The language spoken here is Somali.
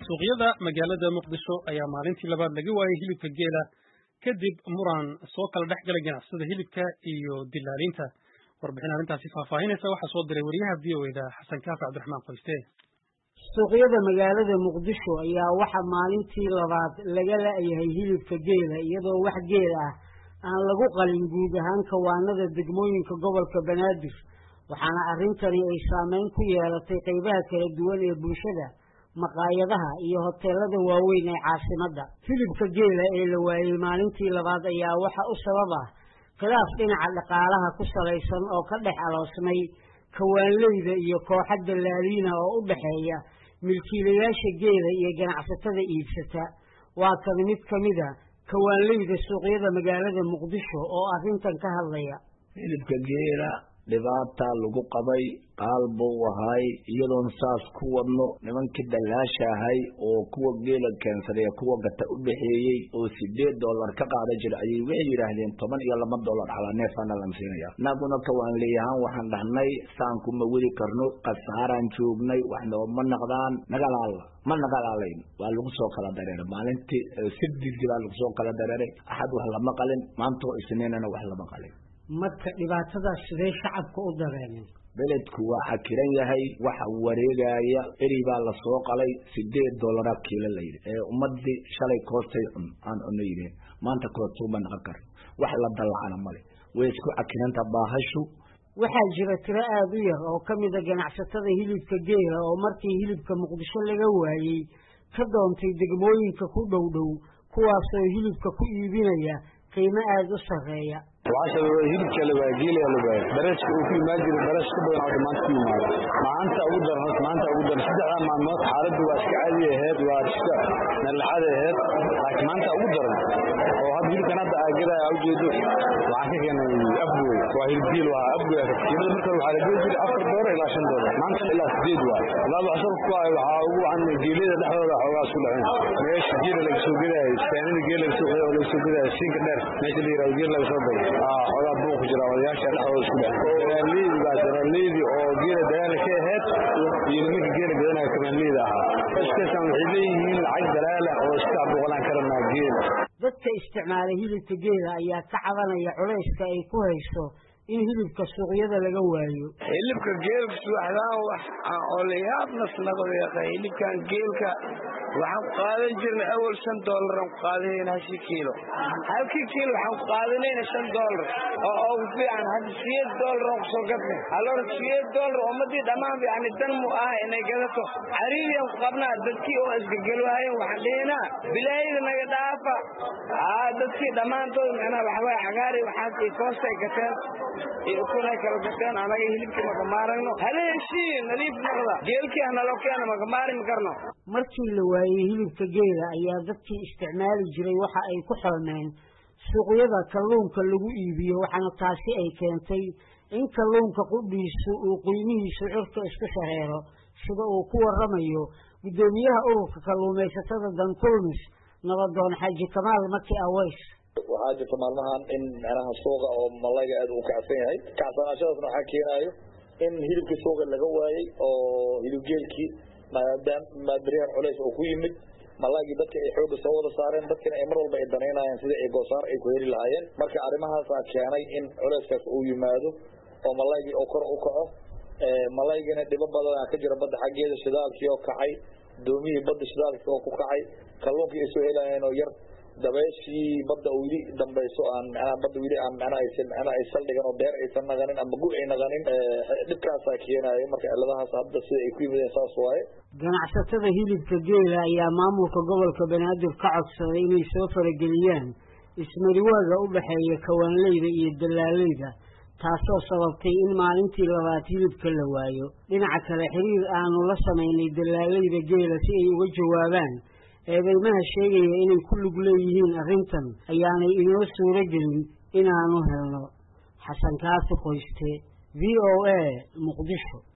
suuqyada magaalada Muqdisho ayaa maalintii labaad laga waayay hilibka geela kadib muran soo kala dhexgalay ganacsatada hilibka iyo dilaalinta. Warbixin arrintaasi faahfaahinaysa waxaa soo diray wariyaha VOA-da Xasan Kaafi Cabdiraxmaan Qoyste. suuqyada magaalada Muqdisho ayaa waxaa maalintii labaad laga laayahay hilibka geela iyadoo wax geel ah aan lagu qalin guud ahaan kawaanada degmooyinka gobolka Banaadir, waxaana arrintani ay saameyn ku yeelatay qaybaha kala duwan ee bulshada, maqaayadaha iyo hoteelada waaweyn ee caasimadda. hilibka geela ee la waayay maalintii labaad ayaa waxa u sabab ah khilaaf dhinaca dhaqaalaha ku salaysan oo ka dhex aloosmay kawaanleyda iyo kooxo dalaaliina oo u dhaxeeya milkiilayaasha geela iyo ganacsatada iibsata. waa kan mid ka mid a kawaanleyda suuqyada magaalada Muqdisho oo arrintan ka hadlaya. hilibka geela dhibaata lagu qabay qaal buu ahay iyadoon saas ku wadno nimankii dalaasha ahay oo kuwa geela keensaday kuwa gata u dhaxeeyay oo $8 ka qaada jiray ayay waxay yiraahdeen $12 ala neefana la siinaya. naguna kawaan leeyahan waxaan dhahnay saan kuma wadi karno qasaaraan joognay waxna ma naqdaan ma naqalaalayn. waa lagu soo kala dareeray maalintii sidii lagu soo kala dareeray ahad wax lama qalin maanta oo isniinana wax lama qalin. marka dhibaatadaas sidee shacabka u dareemeen? beledku waa xakiran yahay, waxa wareegaya eri baa la soo qalay $8 kiilo la yiri ummadii shalay koostay aan yireen maanta koostay ma naqar wax la dalacana male way isku xakiranta baahashu. waxaa jira tiro aad u yar oo ka mid ah ganacsatada hilibka geela oo markii hilibka Muqdisho laga waayay ka doontay degmooyinka ku dhow kuwaasoo hilibka ku iibinaya qiimo aad u sareeya. وعشان هيك كلا باجيل يا لباي برش وفي ماجر برش كبر على ما تفي ما أنت أقدر سدع مع الناس حارد واسكعادي هاد وارشة نلحد هاد لكن ما أنت أقدر وهذا يقول كنا بأجرا أو جدو وعشان يعني أبوي وهي الجيل وأبوي كذا مركب على جيل أفكر دور إلى عشان دور ما أنت إلا سديد واحد لا بعشر قاعد وعو عن جيلي ده حوالي حواس كل عين ماشي جيل اللي يسوق كذا ثاني جيل اللي يسوق كذا سين كده ماشي اللي يراجع له يسوق هذا بوق جرا وياش على حوالي كل عين ليدي أو جيل ده اللي كهت يلمك جيل بدنا كمان ليدا بس كسم حليين العج دلالة أو استعب ولا كرنا جيل. dadka isticmaala hilibka geela ayaa ka cabanaya culayska ay ku hayso in hilibka suuqyada laga waayo. hilibka geelka suuxdaan wax oo la yaab nasnaqo hilibkan geelka waxaan qaadan jirnay awal $5 aan qaadayna hal kiilo waxaan qaadanayna $5 oo fiican hadda $8 oo soo gadnay halor $8 oo madii dhamaan yani dan mu ah inay gadato cariiriyan qabnaa dadkii oo isgalwaayeen waxaan dheena bilaayada naga dhaafa dadkii dhamaantood macnaha waxa way cagaari waxaad koostay gateen iyo kuna kala gateen anaga hilibka ma maarayno haleeshii nadiif noqda geelkii ana loo keenay ma maarin karno. markii la waayay hilibka geela ayaa dadkii isticmaali jiray waxa ay ku xirmeen suuqyada kalluunka lagu iibiyo, waxaana taasi ay keentay in kalluunka qudhiisu uu qiimihiisu cirka isku shareero sida uu ku waramayo gudoomiyaha ururka kalluumaysatada Dankulmis Nabadoon Xaaji Kamaal Maki Aways. waxaa jirta maalmahan in macnaha suuqa oo malayga aad u kacsan yahay kacsanaashadaasna waxaa keenayo in hilibkii suuqa laga waayay oo hilib geelkii maadaama bariyan culays oo ku yimid malaygii dadka ay xooga soo wada saareen dadkina ay mar walba ay danaynayaan sidii ay goosaar ay ku heli lahaayeen. marka arrimahaasaa keenay in culayskaas uu yimaado oo malaygii oo kor u kaco. malaygina dhibo badan ka jira badda xaggeeda shidaalkii oo kacay, doomihii badda shidaalkii oo ku kacay, kalluunkii ay soo helayeen oo yar, dabeeshii badda uu yiri dambayso aan macnaha badda wili aan macnaha ay saldhigan oo beer aysan naqanin ama gu ay naqanin dhibkaas keenayo. marka ciladahaas hadda sida ay ku yimideen saas waaye. ganacsatada hilibka geela ayaa maamulka gobolka Banaadir ka codsaday inay soo farageliyaan ismariwaaga u dhaxeeya kawaanleyda iyo dalaaleyda, taasoo sababtay in maalintii labaad hilibka la waayo. dhinaca kale xiriir aanu la samaynay dalaaleyda geela si ay uga jawaabaan eedeymaha sheegaya inay ku lug leeyihiin arrintan ayaanay inoo suuro gelin inaanu helno. Xasan Kaafi Qoyste, VOA, Muqdisho.